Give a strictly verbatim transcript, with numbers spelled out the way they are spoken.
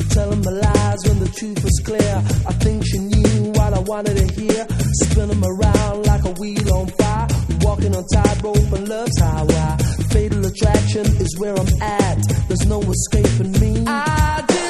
telling the lies when the truth was clear. I think she knew what I wanted to hear. Spin them around like a wheel on fire. Walking on tightrope and love's highway. Fatal attraction is where I'm at. There's no escaping me. I did